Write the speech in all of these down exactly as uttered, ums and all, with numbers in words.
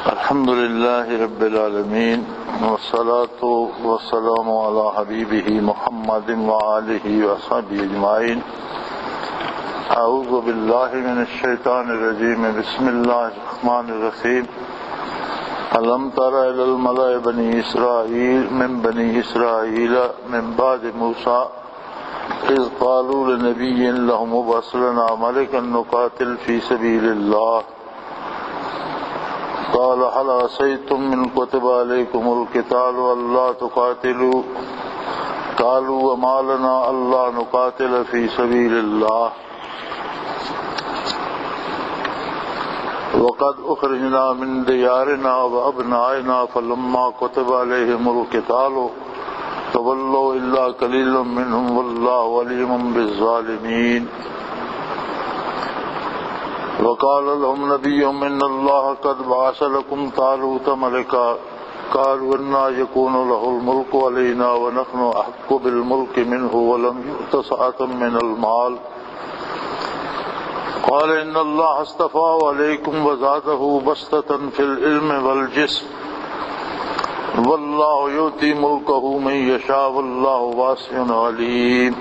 الحمد لله رب العالمين والصلاة والسلام على حبيبه محمد وآله وصحبه أجمعين. أعوذ بالله من الشيطان الرجيم. بسم الله الرحمن الرحيم. ألم تر إلى الملأ بني إسرائيل من بني إسرائيل من بعد موسى إذ قالوا لنبي لهم ابعث لنا ملكا نقاتل في سبيل الله قال هل عصيتم من كتب عليكم القتال ألا تقاتلوا قالوا وما لنا ألا نقاتل في سبيل الله وقد أخرجنا من ديارنا وأبنائنا فلما كتب عليهم القتال تولوا إلا قليل منهم والله عليم بالظالمين. وقال لهم نبيهم إن الله قد بعث لكم طالوت ملكا قالوا أنى يكون له الملك علينا ونحن أحق بالملك منه ولم يؤت سعة من المال قال إن الله اصطفاه عليكم وزاده بسطة في العلم والجسم والله يؤتي ملكه من يشاء والله واسع عليم.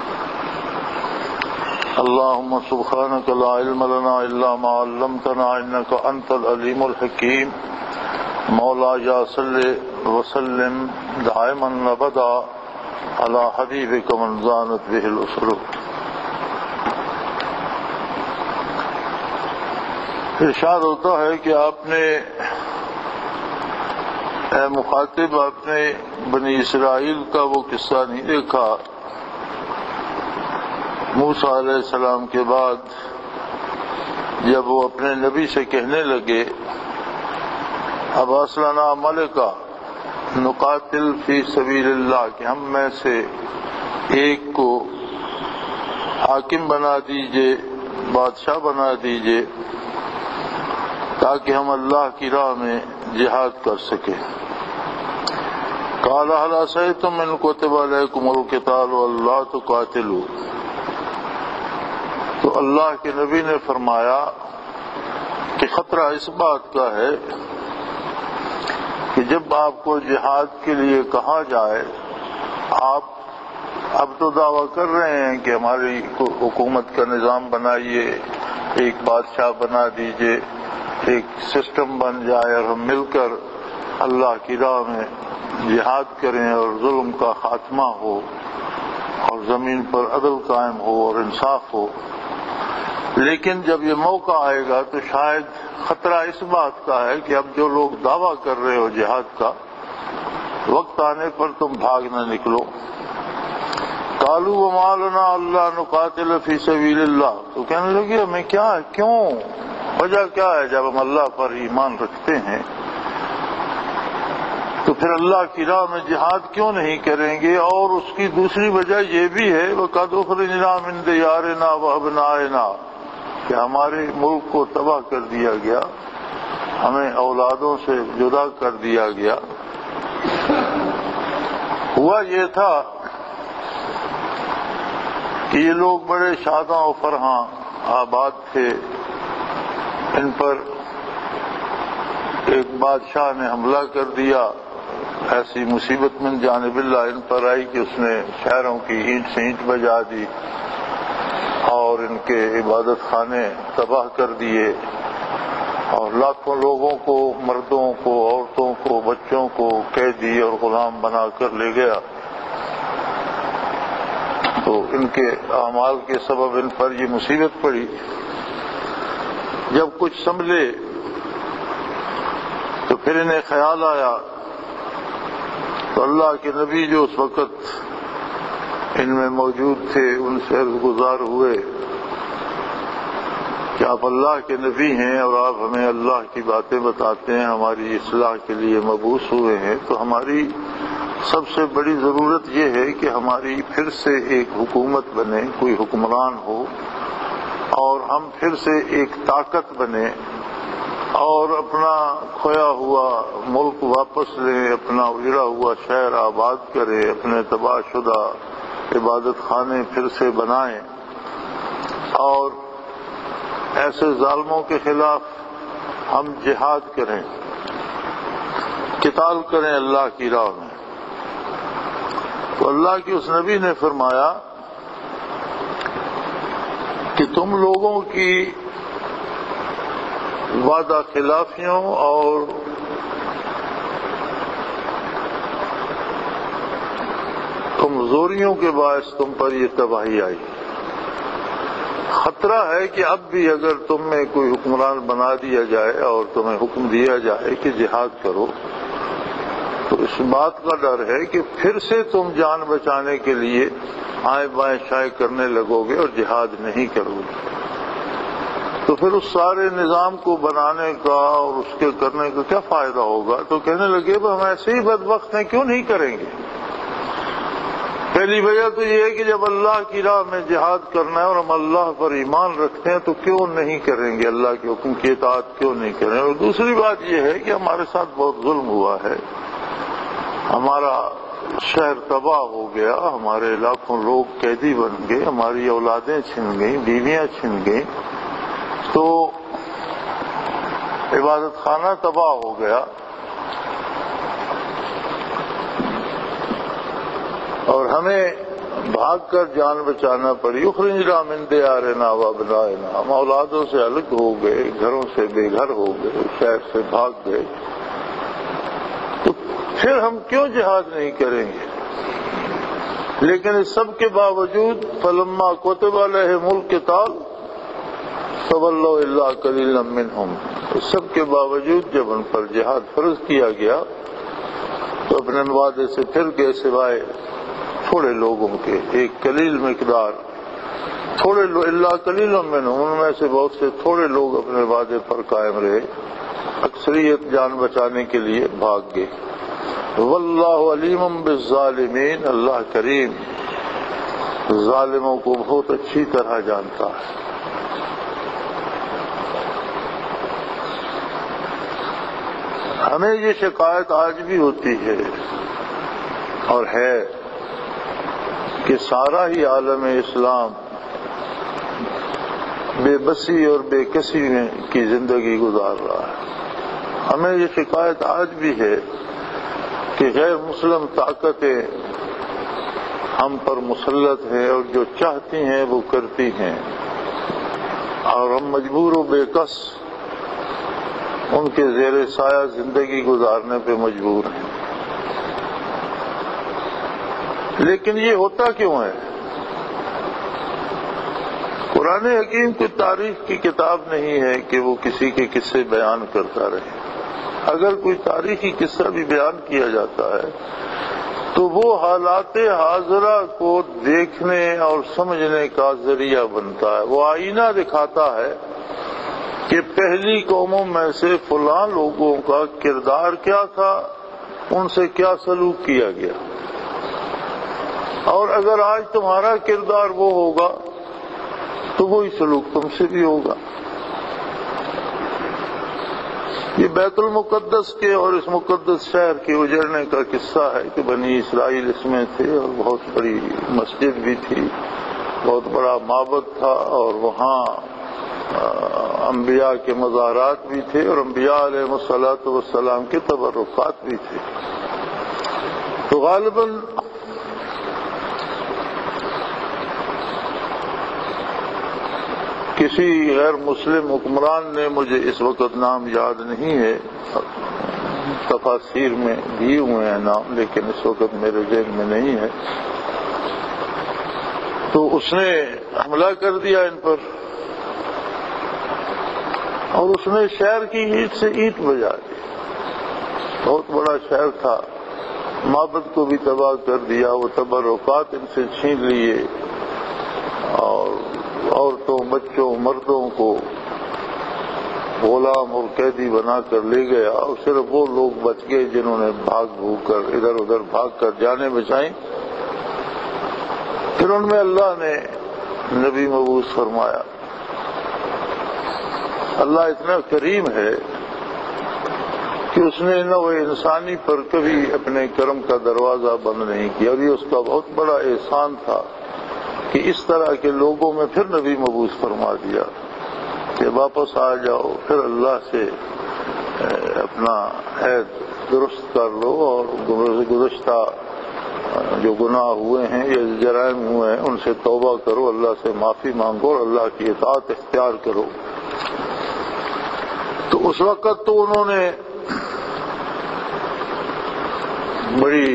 اللهم سبحانك لا علم لنا إلا ما علمتنا إنك أنت العليم الحكيم. مولاي صل وسلم دائما أبدا على حبيبك من زانت به الأسر. ارشاد ہوتا ہے کہ آپ نے اے مخاطب آپ نے بنی اسرائیل کا وہ قصہ نہیں دیکھا موسیٰ علیہ السلام کے بعد جب وہ اپنے نبی سے کہنے لگے ابعث لنا ملکا نقاتل فی سبیل اللہ کہ ہم میں سے ایک کو حاکم بنا دیجئے بادشاہ بنا دیجئے تاکہ ہم اللہ کی راہ میں جہاد کر سکیں. قال هل عصيتم إن كتب عليكم القتال ألا تقاتلوا تو اللہ کے نبی نے فرمایا کہ خطرہ اس بات کا ہے کہ جب آپ کو جہاد کے لیے کہا جائے آپ اب تو دعویٰ کر رہے ہیں کہ ہماری حکومت کا نظام بنائیے ایک بادشاہ بنا دیجئے ایک سسٹم بن جائے اور ہم مل کر اللہ کی راہ میں جہاد کریں اور ظلم کا خاتمہ ہو اور زمین پر عدل قائم ہو اور انصاف ہو. لیکن جب یہ موقع آئے گا تو شاید خطرہ اس بات کا ہے کہ اب جو لوگ دعویٰ کر رہے ہو جہاد کا وقت آنے پر تم بھاگ نہ نکلو. قالوا وما لنا الا نقاتل فی سبیل اللہ تو کہنے لگے ہمیں کیا ہے کیوں وجہ کیا ہے جب ہم اللہ پر ایمان رکھتے ہیں تو پھر اللہ کی راہ میں جہاد کیوں نہیں کریں گے. اور اس کی دوسری وجہ یہ بھی ہے وَقَدْ أُخْرِجْنَا مِنْ دِيَارِنَا وَأَبْنَائِنَا کہ ہمارے ملک کو تباہ کر دیا گیا ہمیں اولادوں سے جدا کر دیا گیا. ہوا یہ تھا کہ یہ لوگ بڑے شاداں و فرحاں آباد تھے. ان پر ایک بادشاہ نے حملہ کر دیا ایسی مصیبت من جانب اللہ ان پر آئی کہ اس نے شہروں کی اینٹ سے اینٹ بجا دی اور ان کے عبادت خانے تباہ کر دیے اور لاکھوں لوگوں کو مردوں کو عورتوں کو بچوں کو قیدی اور غلام بنا کر لے گیا. تو ان کے اعمال کے سبب ان پر یہ مصیبت پڑی. جب کچھ سنبھلے تو پھر انہیں خیال آیا تو اللہ کے نبی جو اس وقت ان میں موجود تھے ان سے عرض گزار ہوئے کہ آپ اللہ کے نبی ہیں اور آپ ہمیں اللہ کی باتیں بتاتے ہیں ہماری اصلاح کے لیے مبعوث ہوئے ہیں تو ہماری سب سے بڑی ضرورت یہ ہے کہ ہماری پھر سے ایک حکومت بنے کوئی حکمران ہو اور ہم پھر سے ایک طاقت بنے اور اپنا کھویا ہوا ملک واپس لیں اپنا اجڑا ہوا شہر آباد کریں اپنے تباہ شدہ عبادت خانے پھر سے بنائیں اور ایسے ظالموں کے خلاف ہم جہاد کریں. قتال کریں اللہ کی راہ میں۔ تو اللہ کے اس نبی نے فرمایا کہ تم لوگوں کی وعدہ خلافیوں اور کمزوریوں کے باعث تم پر یہ تباہی آئی۔ خطرہ ہے کہ اب بھی اگر تم میں کوئی حکمران بنا دیا جائے اور تمہیں حکم دیا جائے کہ جہاد کرو، تو اس بات کا ڈر ہے کہ پھر سے تم جان بچانے کے لیے آئیں بائیں شائیں کرنے لگو گے اور جہاد نہیں کرو گے۔ تو پھر اس سارے نظام کو بنانے کا اور اس کے کرنے کا کیا فائدہ ہوگا؟ تو کہنے لگے ہم ایسے ہی بدبخت ہیں، کیوں نہیں کریں گے؟ پہلی وجہ تو یہ ہے کہ جب اللہ کی راہ میں جہاد کرنا ہے اور ہم اللہ پر ایمان رکھتے ہیں تو کیوں نہیں کریں گے؟ اللہ کے حکم کی اطاعت کیوں نہیں کریں؟ اور دوسری بات یہ ہے کہ ہمارے ساتھ بہت ظلم ہوا ہے، ہمارا شہر تباہ ہو گیا، ہمارے لاکھوں لوگ قیدی بن گئے، ہماری اولادیں چھن گئیں، بیویاں چھن گئیں، تو عبادت خانہ تباہ ہو گیا، اور ہمیں بھاگ کر جان بچانا پڑی۔ اخرجنا من دیارنا وابنائنا، ہم اولادوں سے الگ ہو گئے، گھروں سے بے گھر ہو گئے، شہر سے بھاگ گئے، تو پھر ہم کیوں جہاد نہیں کریں گے؟ لیکن اس سب کے باوجود فلما کتب علیہم القتال تولوا الا قلیلا منہم، اس سب کے باوجود جب ان پر جہاد فرض کیا گیا تو اپنے وعدے سے پھر گئے، سوائے تھوڑے لوگوں کے، ایک قلیل مقدار، تھوڑے الا قلیلا منہم، ان میں سے بہت سے تھوڑے لوگ اپنے وعدے پر قائم رہے، اکثریت جان بچانے کے لیے بھاگ گئے۔ واللہ علیم بالظالمین، اللہ کریم ظالموں کو بہت اچھی طرح جانتا ہے۔ ہمیں یہ شکایت آج بھی ہوتی ہے اور ہے کہ سارا ہی عالم اسلام بے بسی اور بے کسی میں کی زندگی گزار رہا ہے۔ ہمیں یہ شکایت آج بھی ہے کہ غیر مسلم طاقتیں ہم پر مسلط ہیں اور جو چاہتی ہیں وہ کرتی ہیں، اور ہم مجبور و بے کس ان کے زیر سایہ زندگی گزارنے پہ مجبور ہیں۔ لیکن یہ ہوتا کیوں ہے؟ قرآن حکیم کوئی تاریخ کی کتاب نہیں ہے کہ وہ کسی کے قصے بیان کرتا رہے۔ اگر کوئی تاریخی قصہ بھی بیان کیا جاتا ہے تو وہ حالات حاضرہ کو دیکھنے اور سمجھنے کا ذریعہ بنتا ہے، وہ آئینہ دکھاتا ہے کہ پہلی قوموں میں سے فلاں لوگوں کا کردار کیا تھا، ان سے کیا سلوک کیا گیا، اور اگر آج تمہارا کردار وہ ہوگا تو وہی سلوک تم سے بھی ہوگا۔ یہ بیت المقدس کے اور اس مقدس شہر کے اجڑنے کا قصہ ہے کہ بنی اسرائیل اس میں تھے، اور بہت بڑی مسجد بھی تھی، بہت بڑا معبد تھا، اور وہاں انبیاء کے مزارات بھی تھے، اور انبیاء علیہ الصلوۃ والسلام کے تبرکات بھی تھے۔ تو غالباً کسی غیر مسلم حکمران نے، مجھے اس وقت نام یاد نہیں ہے، تفاسیر میں دیے ہوئے ہیں نام لیکن اس وقت میرے ذہن میں نہیں ہے، تو اس نے حملہ کر دیا ان پر، اور اس نے شہر کی اینٹ سے اینٹ بجا دی۔ بہت بڑا شہر تھا، معبد کو بھی تباہ کر دیا، وہ تبرکات ان سے چھین لیے، اور عورتوں، بچوں، مردوں کو غلام اور قیدی بنا کر لے گیا، اور صرف وہ لوگ بچ گئے جنہوں نے بھاگ بھوگ کر ادھر ادھر بھاگ کر جانیں بچائیں۔ پھر ان میں اللہ نے نبی مبعوث فرمایا۔ اللہ اتنا کریم ہے کہ اس نے نوع انسانی پر کبھی اپنے کرم کا دروازہ بند نہیں کیا، اور یہ اس کا بہت بڑا احسان تھا کہ اس طرح کے لوگوں میں پھر نبی مبعوث فرما دیا کہ واپس آ جاؤ، پھر اللہ سے اپنا عہد درست کر لو اور گزشتہ جو گناہ ہوئے ہیں یا جرائم ہوئے ہیں ان سے توبہ کرو، اللہ سے معافی مانگو اور اللہ کی اطاعت اختیار کرو۔ تو اس وقت تو انہوں نے بڑی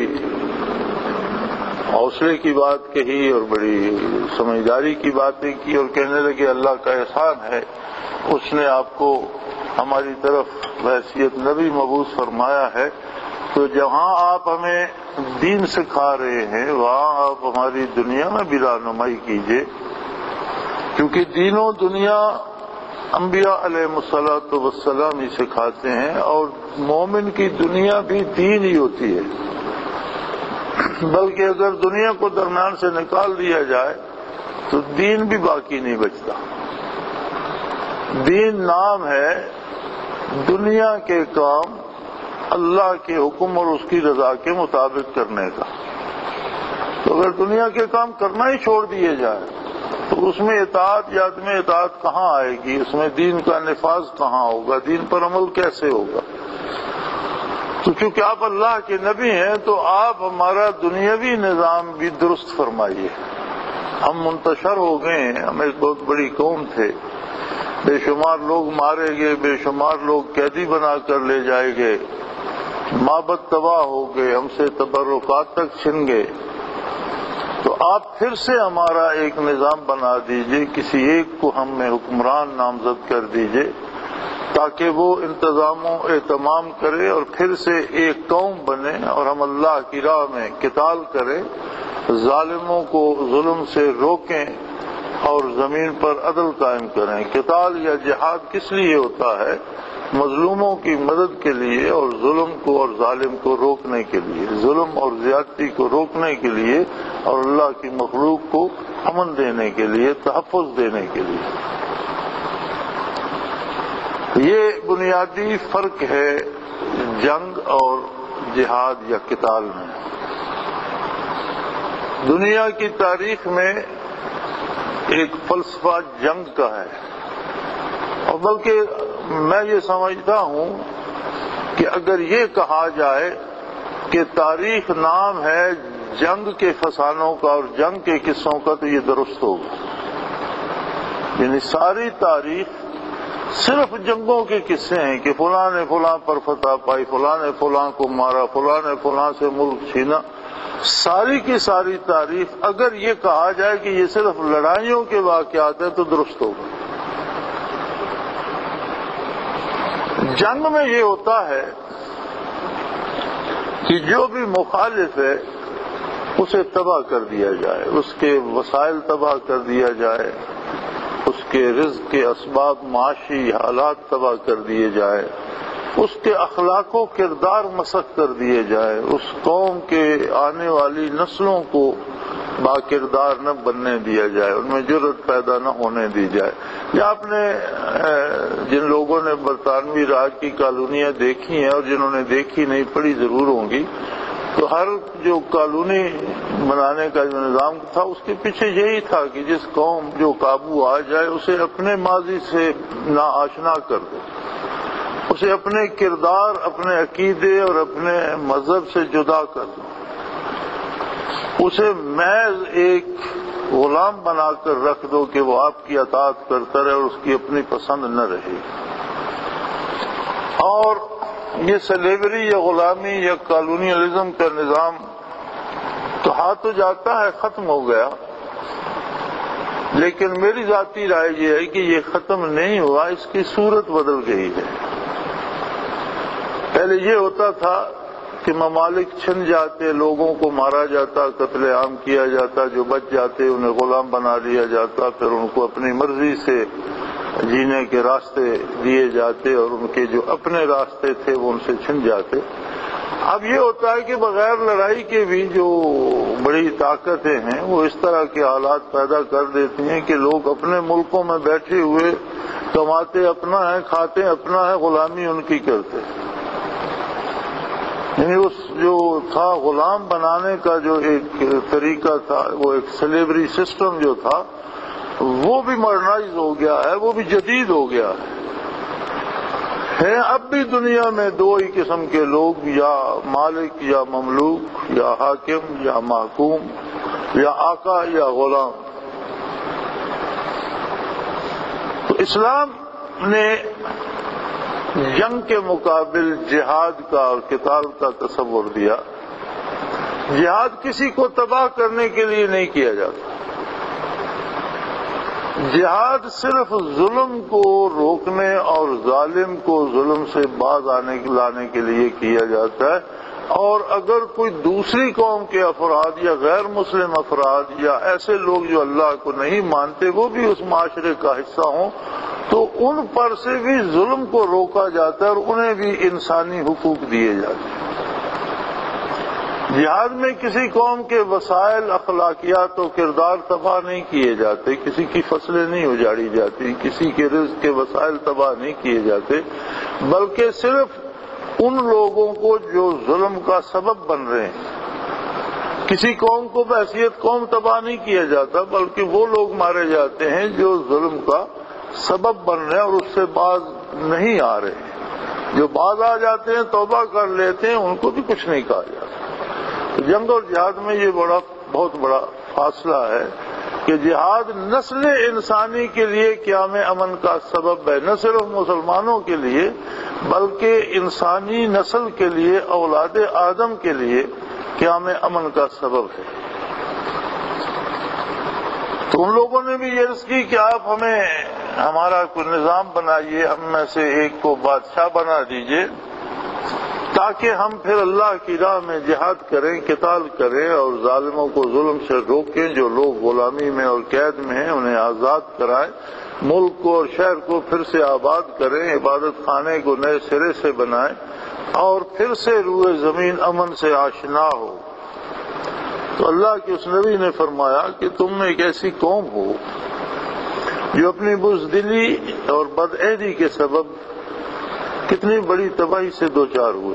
حوصلے کی بات کہی اور بڑی سمجھداری کی باتیں کی اور کہنے لگے اللہ کا احسان ہے، اس نے آپ کو ہماری طرف بحیثیت نبی مبعوث فرمایا ہے، تو جہاں آپ ہمیں دین سکھا رہے ہیں وہاں آپ ہماری دنیا میں بھی رہنمائی کیجیے، کیونکہ دین و دنیا انبیاء علیہ الصلوۃ والسلام ہی سکھاتے ہیں، اور مومن کی دنیا بھی دین ہی ہوتی ہے، بلکہ اگر دنیا کو درمیان سے نکال دیا جائے تو دین بھی باقی نہیں بچتا۔ دین نام ہے دنیا کے کام اللہ کے حکم اور اس کی رضا کے مطابق کرنے کا، تو اگر دنیا کے کام کرنا ہی چھوڑ دیے جائے تو اس میں اطاعت یا عدم اطاعت کہاں آئے گی؟ اس میں دین کا نفاذ کہاں ہوگا؟ دین پر عمل کیسے ہوگا؟ تو چونکہ آپ اللہ کے نبی ہیں تو آپ ہمارا دنیاوی نظام بھی درست فرمائیے۔ ہم منتشر ہو گئے ہیں، ہم ایک بہت بڑی قوم تھے، بے شمار لوگ مارے گئے، بے شمار لوگ قیدی بنا کر لے جائے گئے، معبد تباہ ہو گئے، ہم سے تبرکات تک چھن گئے، تو آپ پھر سے ہمارا ایک نظام بنا دیجئے، کسی ایک کو ہم میں حکمران نامزد کر دیجئے تاکہ وہ انتظام و اہتمام کرے اور پھر سے ایک قوم بنے اور ہم اللہ کی راہ میں قتال کریں، ظالموں کو ظلم سے روکیں اور زمین پر عدل قائم کریں۔ قتال یا جہاد کس لیے ہوتا ہے؟ مظلوموں کی مدد کے لیے اور ظلم کو اور ظالم کو روکنے کے لیے، ظلم اور زیادتی کو روکنے کے لیے اور اللہ کی مخلوق کو امن دینے کے لیے، تحفظ دینے کے لیے۔ یہ بنیادی فرق ہے جنگ اور جہاد یا قتال میں۔ دنیا کی تاریخ میں ایک فلسفہ جنگ کا ہے، اور بلکہ میں یہ سمجھتا ہوں کہ اگر یہ کہا جائے کہ تاریخ نام ہے جنگ کے فسانوں کا اور جنگ کے قصوں کا تو یہ درست ہوگا۔ یعنی ساری تاریخ صرف جنگوں کے قصے ہیں کہ فلاں نے فلاں پر فتح پائی، فلاں نے فلاں کو مارا، فلاں نے فلاں سے ملک چھینا۔ ساری کی ساری تاریخ اگر یہ کہا جائے کہ یہ صرف لڑائیوں کے واقعات ہیں تو درست ہوگا۔ جنگ میں یہ ہوتا ہے کہ جو بھی مخالف ہے اسے تباہ کر دیا جائے، اس کے وسائل تباہ کر دیا جائے، اس کے رزق کے اسباب معاشی حالات تباہ کر دیے جائے، اس کے اخلاق و کردار مسخ کر دیے جائے، اس قوم کے آنے والی نسلوں کو با کردار نہ بننے دیا جائے، ان میں جرأت پیدا نہ ہونے دی جائے۔ یا آپ نے جن لوگوں نے برطانوی راج کی کالونیاں دیکھی ہیں اور جنہوں نے دیکھی نہیں پڑھی ضرور ہوں گی، تو ہر جو کالونی بنانے کا جو نظام تھا اس کے پیچھے یہی تھا کہ جس قوم جو قابو آ جائے اسے اپنے ماضی سے ناآشنا کر دو، اسے اپنے کردار، اپنے عقیدے اور اپنے مذہب سے جدا کر دو، اسے محض ایک غلام بنا کر رکھ دو کہ وہ آپ کی اطاعت کرتا رہے اور اس کی اپنی پسند نہ رہے۔ اور یہ سلیوری یا غلامی یا کالونیلزم کا نظام تو ہاتھ تو جاتا ہے، ختم ہو گیا، لیکن میری ذاتی رائے یہ ہے کہ یہ ختم نہیں ہوا، اس کی صورت بدل گئی ہے۔ پہلے یہ ہوتا تھا کہ ممالک چھن جاتے، لوگوں کو مارا جاتا، قتل عام کیا جاتا، جو بچ جاتے انہیں غلام بنا لیا جاتا، پھر ان کو اپنی مرضی سے جینے کے راستے دیے جاتے اور ان کے جو اپنے راستے تھے وہ ان سے چھن جاتے۔ اب یہ ہوتا ہے کہ بغیر لڑائی کے بھی جو بڑی طاقتیں ہیں وہ اس طرح کے حالات پیدا کر دیتی ہیں کہ لوگ اپنے ملکوں میں بیٹھے ہوئے کماتے اپنا ہے، کھاتے اپنا ہے، غلامی ان کی کرتے۔ یعنی اس جو تھا غلام بنانے کا جو ایک طریقہ تھا، وہ ایک سلیوری سسٹم جو تھا، وہ بھی ماڈرنائز ہو گیا ہے، وہ بھی جدید ہو گیا ہے۔ ہیں اب بھی دنیا میں دو ہی قسم کے لوگ، یا مالک یا مملوک، یا حاکم یا محکوم، یا آقا یا غلام۔ تو اسلام نے جنگ کے مقابل جہاد کا اور قتال کا تصور دیا۔ جہاد کسی کو تباہ کرنے کے لیے نہیں کیا جاتا، جہاد صرف ظلم کو روکنے اور ظالم کو ظلم سے باز آنے لانے کے لیے کیا جاتا ہے۔ اور اگر کوئی دوسری قوم کے افراد یا غیر مسلم افراد یا ایسے لوگ جو اللہ کو نہیں مانتے وہ بھی اس معاشرے کا حصہ ہوں تو ان پر سے بھی ظلم کو روکا جاتا ہے اور انہیں بھی انسانی حقوق دیے جاتے ہیں۔ جہاد میں کسی قوم کے وسائل، اخلاقیات و کردار تباہ نہیں کیے جاتے، کسی کی فصلیں نہیں اجاڑی جاتی، کسی کے رزق کے وسائل تباہ نہیں کیے جاتے، بلکہ صرف ان لوگوں کو جو ظلم کا سبب بن رہے ہیں۔ کسی قوم کو بحیثیت قوم تباہ نہیں کیا جاتا، بلکہ وہ لوگ مارے جاتے ہیں جو ظلم کا سبب بن رہے ہیں اور اس سے باز نہیں آ رہے۔ جو باز آ جاتے ہیں، توبہ کر لیتے ہیں، ان کو بھی کچھ نہیں کہا جاتا۔ جنگ اور جہاد میں یہ بڑا بہت بڑا فاصلہ ہے کہ جہاد نسل انسانی کے لیے قیام امن کا سبب ہے، نہ صرف مسلمانوں کے لیے بلکہ انسانی نسل کے لیے، اولاد آدم کے لیے قیام امن کا سبب ہے۔ تو ان لوگوں نے بھی یہ عرض کی کہ آپ ہمیں ہمارا کوئی نظام بنائیے، ہم میں سے ایک کو بادشاہ بنا دیجئے تاکہ ہم پھر اللہ کی راہ میں جہاد کریں، قتال کریں اور ظالموں کو ظلم سے روکیں، جو لوگ غلامی میں اور قید میں ہیں انہیں آزاد کرائیں، ملک کو اور شہر کو پھر سے آباد کریں، عبادت خانے کو نئے سرے سے بنائیں اور پھر سے روئے زمین امن سے آشنا ہو۔ تو اللہ کے اس نبی نے فرمایا کہ تم ایک ایسی قوم ہو جو اپنی بزدلی اور بدعہدی کے سبب کتنی بڑی تباہی سے دوچار ہوئے۔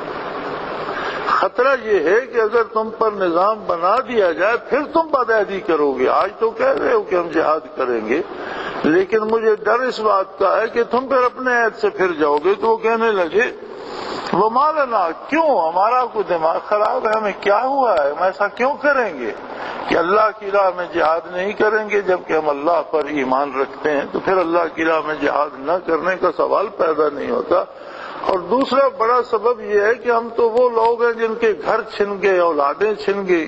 خطرہ یہ ہے کہ اگر تم پر نظام بنا دیا جائے پھر تم بدعہدی کرو گے۔ آج تو کہہ رہے ہو کہ ہم جہاد کریں گے، لیکن مجھے ڈر اس بات کا ہے کہ تم پھر اپنے عہد سے پھر جاؤ گے۔ تو وہ کہنے لگے وما لنا، کیوں ہمارا کوئی دماغ خراب ہے، ہمیں کیا ہوا ہے، ہم ایسا کیوں کریں گے کہ اللہ کی راہ میں جہاد نہیں کریں گے جبکہ ہم اللہ پر ایمان رکھتے ہیں؟ تو پھر اللہ کی راہ میں جہاد نہ کرنے کا سوال پیدا نہیں ہوتا۔ اور دوسرا بڑا سبب یہ ہے کہ ہم تو وہ لوگ ہیں جن کے گھر چھن گئے، اولادیں چھن گئی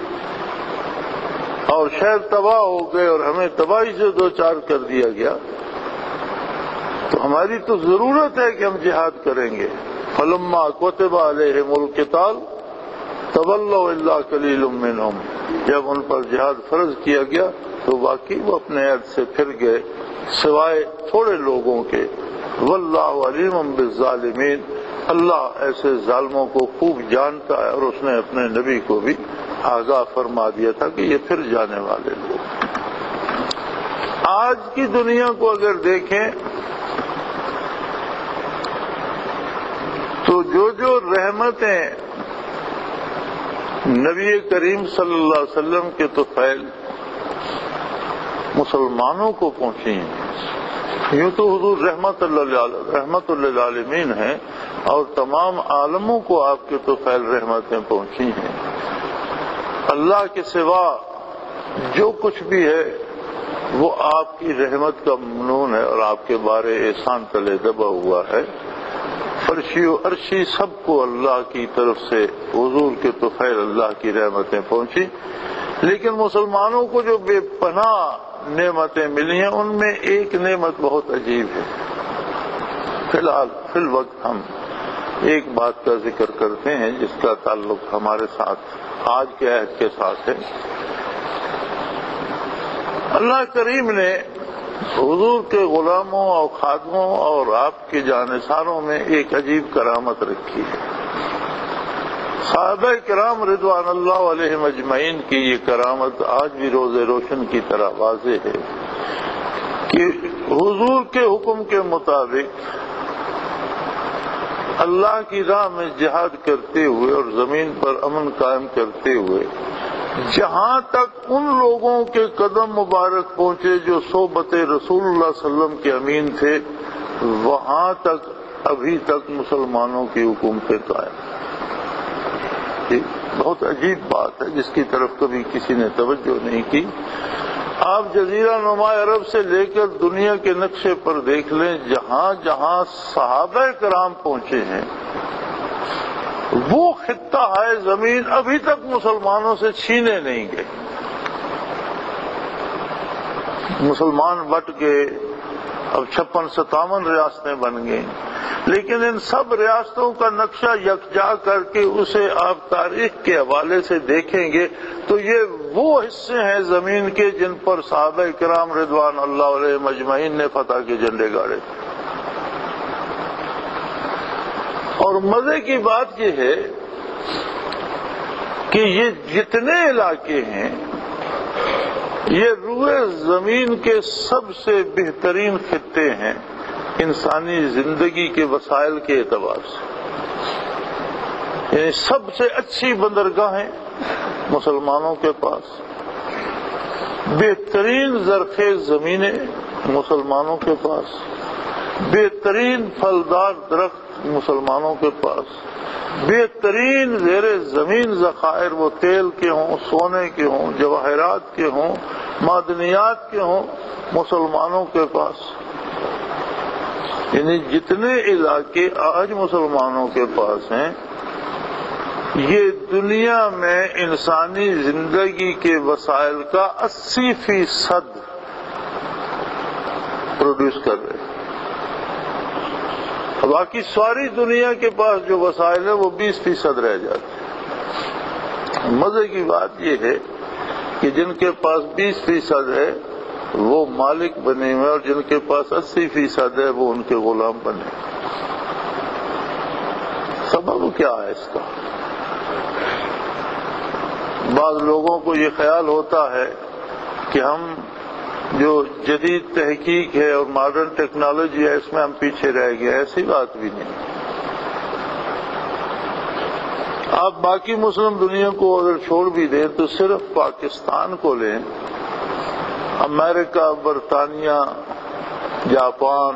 اور شہر تباہ ہو گئے اور ہمیں تباہی سے دوچار کر دیا گیا، تو ہماری تو ضرورت ہے کہ ہم جہاد کریں گے۔ فلما كتب عليهم القتال تولوا الا قليل منهم، جب ان پر جہاد فرض کیا گیا تو واقعی وہ اپنے عہد سے پھر گئے سوائے تھوڑے لوگوں کے۔ واللہ علیم بالظالمین، اللہ ایسے ظالموں کو خوب جانتا ہے اور اس نے اپنے نبی کو بھی آگاہ فرما دیا تھا کہ یہ پھر جانے والے لوگ۔ آج کی دنیا کو اگر دیکھیں تو جو جو رحمتیں نبی کریم صلی اللہ علیہ وسلم کے طفیل مسلمانوں کو پہنچی ہیں، یوں تو حضور رحمت اللہ رحمت للعالمین ہیں اور تمام عالموں کو آپ کے طفیل رحمتیں پہنچی ہیں۔ اللہ کے سوا جو کچھ بھی ہے وہ آپ کی رحمت کا ممنون ہے اور آپ کے بارے احسان تلے دبا ہوا ہے۔ فرشی و عرشی سب کو اللہ کی طرف سے حضور کے طفیل اللہ کی رحمتیں پہنچی، لیکن مسلمانوں کو جو بے پناہ نعمتیں ملی ہیں ان میں ایک نعمت بہت عجیب ہے۔ فی الحال فی الوقت ہم ایک بات کا ذکر کرتے ہیں جس کا تعلق ہمارے ساتھ آج کے عہد کے ساتھ ہے۔ اللہ کریم نے حضور کے غلاموں اور خادموں اور آپ کے جانثاروں میں ایک عجیب کرامت رکھی ہے۔ صحابہ کرام رضوان اللہ علیہم اجمعین کی یہ کرامت آج بھی روز روشن کی طرح واضح ہے کہ حضور کے حکم کے مطابق اللہ کی راہ میں جہاد کرتے ہوئے اور زمین پر امن قائم کرتے ہوئے جہاں تک ان لوگوں کے قدم مبارک پہنچے جو صحبت رسول اللہ صلی اللہ علیہ وسلم کے امین تھے، وہاں تک ابھی تک مسلمانوں کی حکومتیں قائم ہیں۔ یہ بہت عجیب بات ہے جس کی طرف کبھی کسی نے توجہ نہیں کی۔ آپ جزیرہ نما عرب سے لے کر دنیا کے نقشے پر دیکھ لیں، جہاں جہاں صحابہ کرام پہنچے ہیں وہ خطہ ہے زمین ابھی تک مسلمانوں سے چھینے نہیں گئے۔ مسلمان بٹ گئے، اب چھپن ستاون ریاستیں بن گئیں، لیکن ان سب ریاستوں کا نقشہ یکجا کر کے اسے آپ تاریخ کے حوالے سے دیکھیں گے تو یہ وہ حصے ہیں زمین کے جن پر صحابہ کرام رضوان اللہ علیہم اجمعین نے فتح کے جھنڈے گاڑے۔ اور مزے کی بات یہ ہے کہ یہ جتنے علاقے ہیں یہ روئے زمین کے سب سے بہترین خطے ہیں انسانی زندگی کے وسائل کے اعتبار سے، یعنی سب سے اچھی بندرگاہیں مسلمانوں کے پاس، بہترین زرخیز زمینیں مسلمانوں کے پاس، بہترین پھلدار درخت مسلمانوں کے پاس، بہترین زیر زمین ذخائر وہ تیل کے ہوں، سونے کے ہوں، جواہرات کے ہوں، معدنیات کے ہوں، مسلمانوں کے پاس۔ یعنی جتنے علاقے آج مسلمانوں کے پاس ہیں یہ دنیا میں انسانی زندگی کے وسائل کا اسی فیصد پروڈیوس کر رہے ہیں۔ باقی ساری دنیا کے پاس جو وسائل ہے وہ بیس فیصد رہ جاتے ہیں۔ مزے کی بات یہ ہے کہ جن کے پاس بیس فیصد ہے وہ مالک بنے ہوئے اور جن کے پاس اسی فیصد ہے وہ ان کے غلام بنے۔ سبب کیا ہے اس کا؟ بعض لوگوں کو یہ خیال ہوتا ہے کہ ہم جو جدید تحقیق ہے اور ماڈرن ٹیکنالوجی ہے اس میں ہم پیچھے رہ گئے، ایسی بات بھی نہیں۔ آپ باقی مسلم دنیا کو اگر چھوڑ بھی دیں تو صرف پاکستان کو لیں، امریکہ، برطانیہ، جاپان،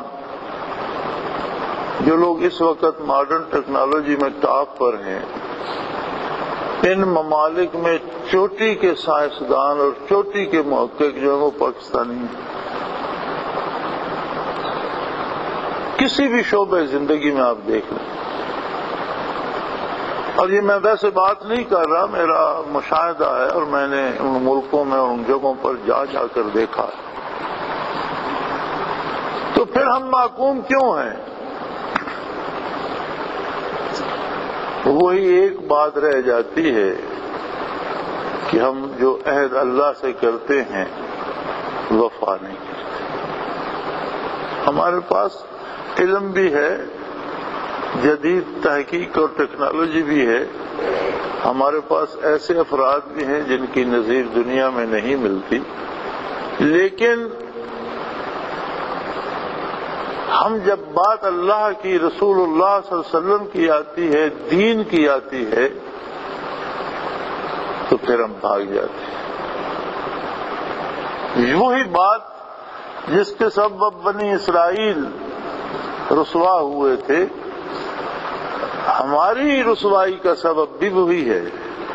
جو لوگ اس وقت ماڈرن ٹیکنالوجی میں ٹاپ پر ہیں، ان ممالک میں چوٹی کے سائنسدان اور چوٹی کے محقق جو ہیں وہ پاکستانی ہیں۔ کسی بھی شعبہ زندگی میں آپ دیکھ لیں، اور یہ میں ویسے بات نہیں کر رہا، میرا مشاہدہ ہے اور میں نے ان ملکوں میں اور ان جگہوں پر جا جا کر دیکھا ہے۔ تو پھر ہم محکوم کیوں ہیں؟ وہی ایک بات رہ جاتی ہے کہ ہم جو عہد اللہ سے کرتے ہیں وفا نہیں کرتے۔ ہمارے پاس علم بھی ہے، جدید تحقیق اور ٹیکنالوجی بھی ہے، ہمارے پاس ایسے افراد بھی ہیں جن کی نظیر دنیا میں نہیں ملتی، لیکن ہم جب بات اللہ کی، رسول اللہ صلی اللہ علیہ وسلم کی آتی ہے، دین کی آتی ہے، تو پھر ہم بھاگ جاتے ہیں۔ وہی بات جس کے سبب بنی اسرائیل رسوا ہوئے تھے، ہماری رسوائی کا سبب بھی وہی ہے۔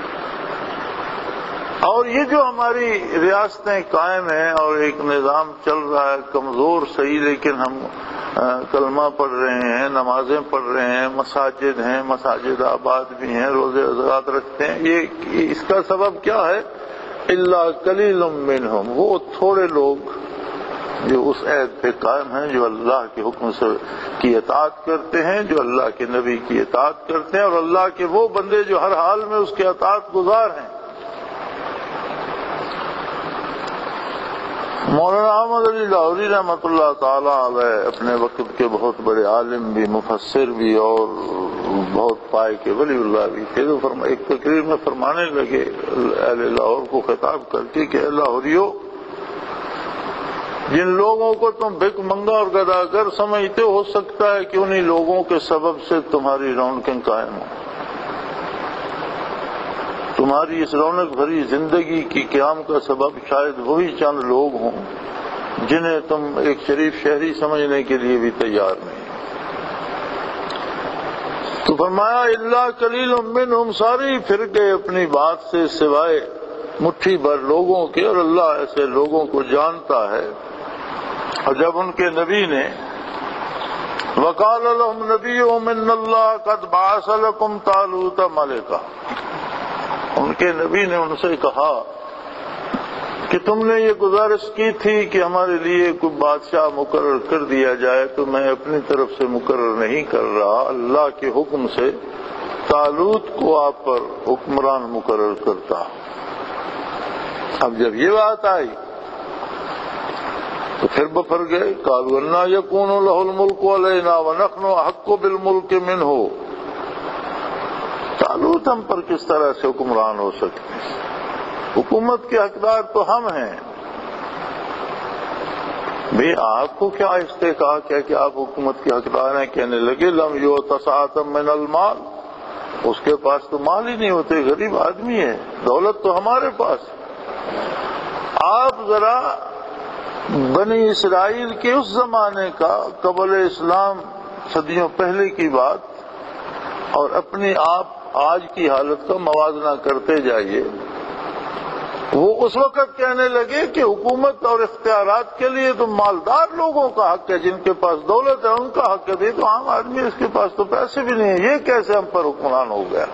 اور یہ جو ہماری ریاستیں قائم ہیں اور ایک نظام چل رہا ہے کمزور صحیح، لیکن ہم کلمہ پڑھ رہے ہیں، نمازیں پڑھ رہے ہیں، مساجد ہیں، مساجد آباد بھی ہیں، روزے عزات رکھتے ہیں، یہ اس کا سبب کیا ہے؟ الا قلیل منہم، وہ تھوڑے لوگ جو اس عہد پہ قائم ہیں، جو اللہ کے حکم سے کی اطاعت کرتے ہیں، جو اللہ کے نبی کی اطاعت کرتے ہیں، اور اللہ کے وہ بندے جو ہر حال میں اس کے اطاعت گزار ہیں۔ مولانا احمد علی لاہوری رحمۃ اللہ تعالی علیہ اپنے وقت کے بہت بڑے عالم بھی، مفسر بھی اور بہت پائے کے ولی اللہ بھی تھے، تو ایک تقریر میں فرمانے لگے اہل لاہور کو خطاب کر کے کہ لاہوریو، جن لوگوں کو تم بھک منگا اور گداگر سمجھتے ہو سکتا ہے کہ انہی لوگوں کے سبب سے تمہاری رونقیں قائم ہوں، تمہاری اس رونق بھری زندگی کی قیام کا سبب شاید وہی چند لوگ ہوں جنہیں تم ایک شریف شہری سمجھنے کے لیے بھی تیار نہیں۔ فرمایا اللہ قلیل منہم، ساری پھر گئے اپنی بات سے سوائے مٹھی بھر لوگوں کے، اور اللہ ایسے لوگوں کو جانتا ہے۔ اور جب ان کے نبی نے وقال لهم نبيهم ان اللہ قد بعث لكم طالوت ملکا، ان کے نبی نے ان سے کہا کہ تم نے یہ گزارش کی تھی کہ ہمارے لیے کوئی بادشاہ مقرر کر دیا جائے، تو میں اپنی طرف سے مقرر نہیں کر رہا، اللہ کے حکم سے طالوت کو آپ پر حکمران مقرر کرتا۔ اب جب یہ بات آئی تو پھر بفر گئے، قالوا انا یکون له الملک علینا ونحن احق بالملک منہ، طالوت ہم پر کس طرح سے حکمران ہو سکتے ہیں، حکومت کے حقدار تو ہم ہیں۔ بھئی آپ کو کیا استحقاق ہے کہ آپ حکومت کے حقدار ہیں؟ کہنے لگے لم یؤت سعۃ من المال، اس کے پاس تو مال ہی نہیں ہوتے، غریب آدمی ہے، دولت تو ہمارے پاس ہے۔ آپ ذرا بنی اسرائیل کے اس زمانے کا، قبل اسلام صدیوں پہلے کی بات، اور اپنی آپ آج کی حالت کا موازنہ کرتے جائیے۔ وہ اس وقت کہنے لگے کہ حکومت اور اختیارات کے لیے تو مالدار لوگوں کا حق ہے، جن کے پاس دولت ہے ان کا حق ہے، تو عام آدمی اس کے پاس تو پیسے بھی نہیں ہیں، یہ کیسے ہم پر حکمران ہو گیا؟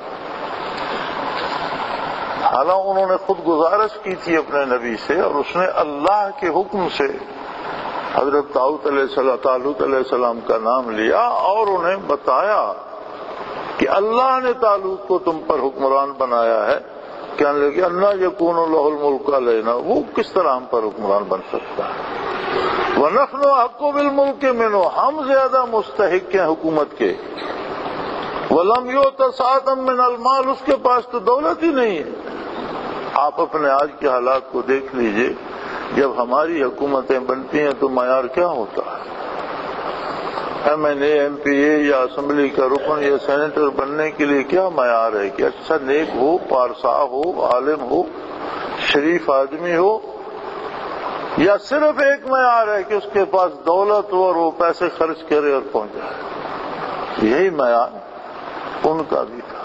حالانکہ انہوں نے خود گزارش کی تھی اپنے نبی سے، اور اس نے اللہ کے حکم سے حضرت طالوت علیہ السلام طالوت علیہ السلام کا نام لیا اور انہیں بتایا کہ اللہ نے طالوت کو تم پر حکمران بنایا ہے۔ کہنے لگے انا یکون له الملک علینا، وہ کس طرح ہم پر حکمران بن سکتا ہے؟ ونحن احق بالملک منہ، ہم زیادہ مستحق ہیں حکومت کے۔ ولم یؤت سعۃ من المال، اس کے پاس تو دولت ہی نہیں ہے۔ آپ اپنے آج کے حالات کو دیکھ لیجئے، جب ہماری حکومتیں بنتی ہیں تو معیار کیا ہوتا ہے؟ M N A, M P A یا اسمبلی کا رکن یا سینیٹر بننے کے لیے کیا معیار ہے کہ اچھا نیک ہو، پارسا ہو، عالم ہو، شریف آدمی ہو، یا صرف ایک معیار ہے کہ اس کے پاس دولت ہو اور وہ پیسے خرچ کرے اور پہنچ جائے؟ یہی معیار ان کا بھی تھا۔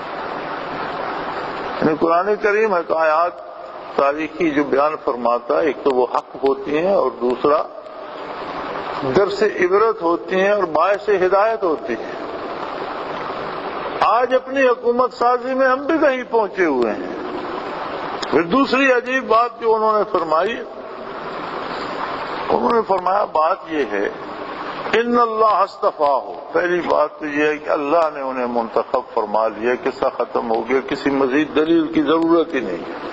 یعنی قرآن کریم حکایات تاریخی جو بیان فرماتا ہے، ایک تو وہ حق ہوتی ہیں اور دوسرا درس عبرت ہوتی ہیں اور باعث ہدایت ہوتی ہیں۔ آج اپنی حکومت سازی میں ہم بھی کہیں پہنچے ہوئے ہیں۔ پھر دوسری عجیب بات جو انہوں نے فرمائی، انہوں نے فرمایا بات یہ ہے ان اللہ اصطفاہ، پہلی بات تو یہ ہے کہ اللہ نے انہیں منتخب فرما لیا، قصہ ختم ہو گیا، کسی مزید دلیل کی ضرورت ہی نہیں ہے۔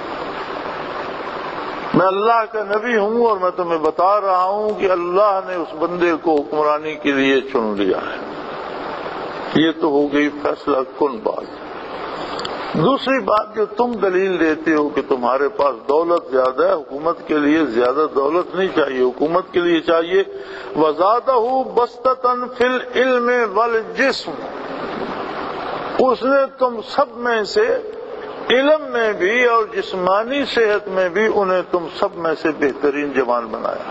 میں اللہ کا نبی ہوں اور میں تمہیں بتا رہا ہوں کہ اللہ نے اس بندے کو حکمرانی کے لیے چن لیا ہے۔ یہ تو ہو گئی فیصلہ کن بات۔ دوسری بات جو تم دلیل دیتے ہو کہ تمہارے پاس دولت زیادہ ہے، حکومت کے لیے زیادہ دولت نہیں چاہیے، حکومت کے لیے چاہیے وزادہ بسطۃ فی العلم والجسم، اس نے تم سب میں سے علم میں بھی اور جسمانی صحت میں بھی انہیں تم سب میں سے بہترین جوان بنایا۔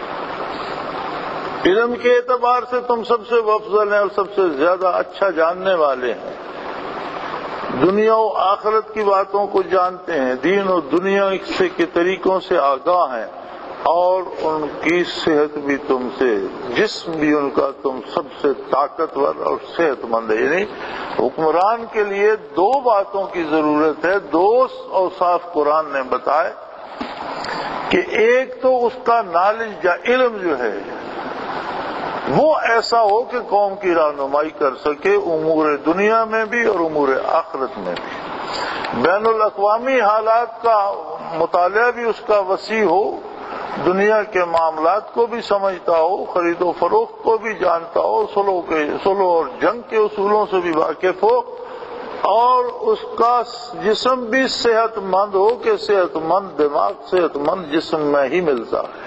علم کے اعتبار سے تم سب سے افضل ہیں اور سب سے زیادہ اچھا جاننے والے ہیں، دنیا و آخرت کی باتوں کو جانتے ہیں، دین و دنیا سے کے طریقوں سے آگاہ ہیں، اور ان کی صحت بھی تم سے، جسم بھی ان کا تم سب سے طاقتور اور صحت مند ہے۔ یعنی حکمران کے لیے دو باتوں کی ضرورت ہے، دو اوصاف قرآن نے بتائے کہ ایک تو اس کا نالج یا علم جو ہے وہ ایسا ہو کہ قوم کی رہنمائی کر سکے، امور دنیا میں بھی اور امور آخرت میں بھی، بین الاقوامی حالات کا مطالعہ بھی اس کا وسیع ہو، دنیا کے معاملات کو بھی سمجھتا ہو، خرید و فروخت کو بھی جانتا ہو، صلح کے صلح اور جنگ کے اصولوں سے بھی واقف ہو، اور اس کا جسم بھی صحت مند ہو کہ صحت مند دماغ صحت مند جسم میں ہی ملتا ہے۔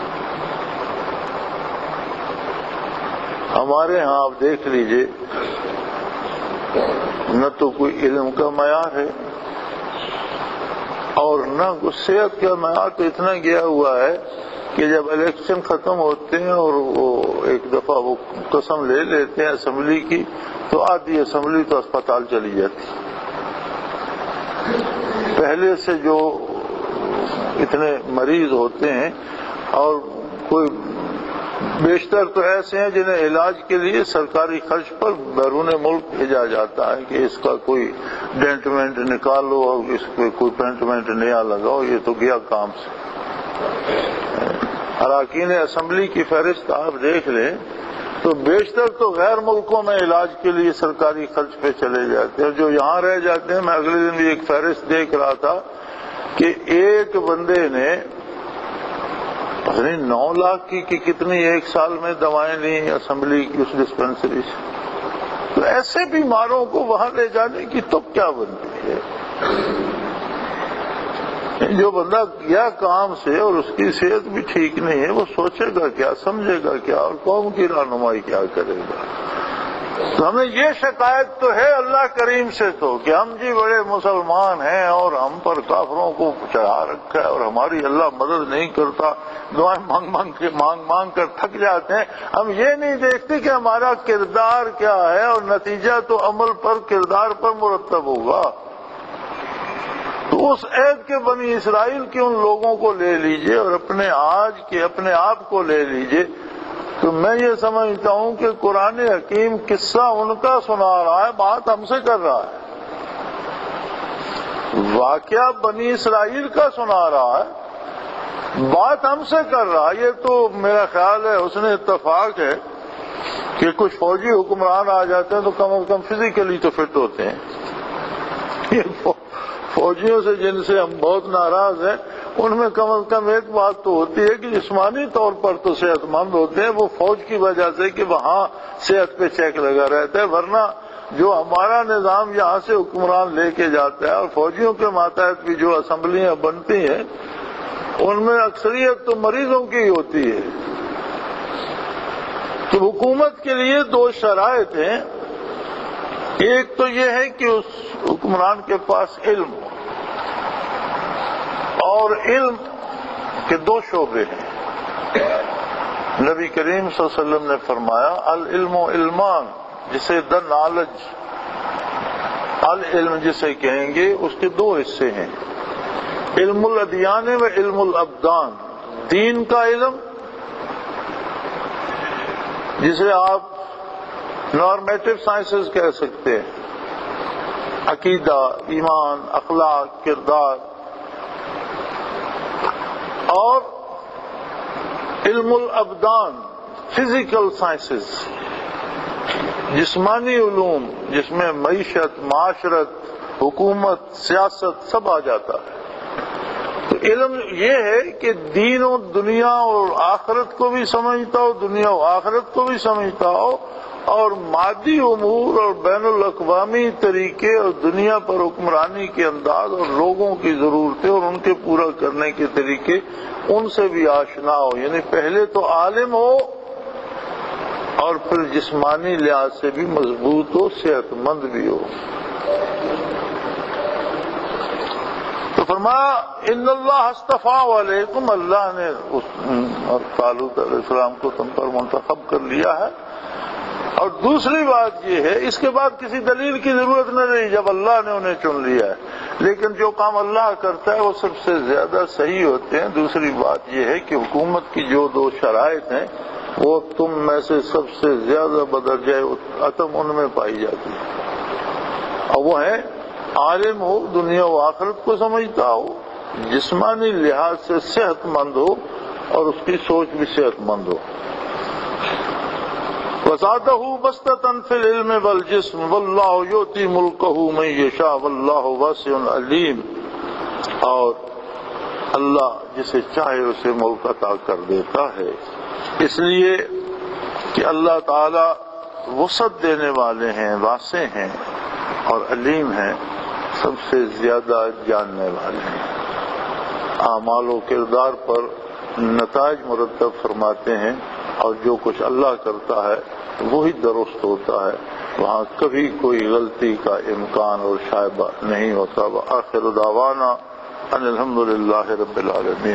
ہمارے ہاں آپ دیکھ لیجئے، نہ تو کوئی علم کا معیار ہے اور نہ صحت کا معیار تو اتنا گیا ہوا ہے کہ جب الیکشن ختم ہوتے ہیں اور وہ ایک دفعہ وہ قسم لے لیتے ہیں اسمبلی کی تو آدھی اسمبلی تو اسپتال چلی جاتی. پہلے سے جو اتنے مریض ہوتے ہیں اور کوئی بیشتر تو ایسے ہیں جنہیں علاج کے لیے سرکاری خرچ پر بیرون ملک بھیجا جاتا ہے کہ اس کا کوئی ڈینٹمنٹ نکالو اور اس پہ کوئی پینٹمنٹ نیا لگاؤ، یہ تو گیا کام سے. اراکین اسمبلی کی فہرست آپ دیکھ لیں تو بیشتر تو غیر ملکوں میں علاج کے لیے سرکاری خرچ پہ چلے جاتے ہیں. جو یہاں رہ جاتے ہیں، میں اگلے دن بھی ایک فہرست دیکھ رہا تھا کہ ایک بندے نے پتہ نہیں نو لاکھ کی کہ کتنی ایک سال میں دوائیں لیں اسمبلی کی اس ڈسپنسری سے. تو ایسے بیماروں کو وہاں لے جانے کی تو کیا بنتی ہے؟ جو بندہ گیا کام سے اور اس کی صحت بھی ٹھیک نہیں ہے، وہ سوچے گا کیا، سمجھے گا کیا، اور قوم کی رہنمائی کیا کرے گا؟ تو ہمیں یہ شکایت تو ہے اللہ کریم سے تو کہ ہم جی بڑے مسلمان ہیں اور ہم پر کافروں کو چڑھا رکھا ہے اور ہماری اللہ مدد نہیں کرتا، دعائیں مانگ مانگ کے مانگ مانگ کر تھک جاتے ہیں. ہم یہ نہیں دیکھتے کہ ہمارا کردار کیا ہے، اور نتیجہ تو عمل پر، کردار پر مرتب ہوگا. تو اس عہد کے بنی اسرائیل کے ان لوگوں کو لے لیجئے اور اپنے آج کے اپنے آپ کو لے لیجئے. تو میں یہ سمجھتا ہوں کہ قرآن حکیم قصہ ان کا سنا رہا ہے، بات ہم سے کر رہا ہے. واقعہ بنی اسرائیل کا سنا رہا ہے، بات ہم سے کر رہا ہے. یہ تو میرا خیال ہے اس نے اتفاق ہے کہ کچھ فوجی حکمران آ جاتے ہیں تو کم از کم فزیکلی تو فٹ ہوتے ہیں. فوجیوں سے جن سے ہم بہت ناراض ہیں ان میں کم از کم ایک بات تو ہوتی ہے کہ جسمانی طور پر تو صحت مند ہوتے ہیں، وہ فوج کی وجہ سے کہ وہاں صحت پہ چیک لگا رہتا ہے. ورنہ جو ہمارا نظام یہاں سے حکمران لے کے جاتا ہے، اور فوجیوں کے ماتحت بھی جو اسمبلیاں بنتی ہیں ان میں اکثریت تو مریضوں کی ہی ہوتی ہے. تو حکومت کے لیے دو شرائط ہیں. ایک تو یہ ہے کہ اس حکمران کے پاس علم ہو، اور علم کے دو شعبے ہیں. نبی کریم صلی اللہ علیہ وسلم نے فرمایا العلم و علمان، جسے دا نالج، العلم جسے کہیں گے اس کے دو حصے ہیں، علم الادیان و علم الابدان. دین کا علم جسے آپ نارمیٹو سائنسز کہہ سکتے ہیں، عقیدہ، ایمان، اخلاق، کردار. اور علم الابدان، فزیکل سائنسز، جسمانی علوم جس میں معیشت، معاشرت، حکومت، سیاست سب آ جاتا ہے. تو علم یہ ہے کہ دین و دنیا اور آخرت کو بھی سمجھتا ہو، دنیا و آخرت کو بھی سمجھتا ہو، اور مادی امور اور بین الاقوامی طریقے اور دنیا پر حکمرانی کے انداز اور لوگوں کی ضرورتیں اور ان کے پورا کرنے کے طریقے ان سے بھی آشنا ہو. یعنی پہلے تو عالم ہو اور پھر جسمانی لحاظ سے بھی مضبوط ہو، صحت مند بھی ہو. تو فرمایا ان اللہ اصطفیٰ علیکم، اللہ نے طالوت علیہ السلام کو تم پر منتخب کر لیا ہے. اور دوسری بات یہ ہے، اس کے بعد کسی دلیل کی ضرورت نہ رہی جب اللہ نے انہیں چن لیا ہے، لیکن جو کام اللہ کرتا ہے وہ سب سے زیادہ صحیح ہوتے ہیں. دوسری بات یہ ہے کہ حکومت کی جو دو شرائط ہیں وہ تم میں سے سب سے زیادہ بدرجہ عتم ان میں پائی جاتی ہے، اور وہ ہے عالم ہو، دنیا و آخرت کو سمجھتا ہو، جسمانی لحاظ سے صحت مند ہو اور اس کی سوچ بھی صحت مند ہو. وَزَادَهُ بَسْطَةً فِي الْعِلْمِ وَالْجِسْمِ وَاللَّهُ يُؤْتِي مُلْكَهُ مَن يَشَاءُ وَاللَّهُ وَاسِعٌ عَلِيمٌ. اور اللہ جسے چاہے اسے ملک عطا کر دیتا ہے، اس لیے کہ اللہ تعالی وسعت دینے والے ہیں، واسع ہیں اور علیم ہیں، سب سے زیادہ جاننے والے ہیں. اعمال و کردار پر نتائج مرتب فرماتے ہیں، اور جو کچھ اللہ کرتا ہے وہی درست ہوتا ہے، وہاں کبھی کوئی غلطی کا امکان اور شائبہ نہیں ہوتا. وآخر دعوانا ان الحمد للہ رب العالمین.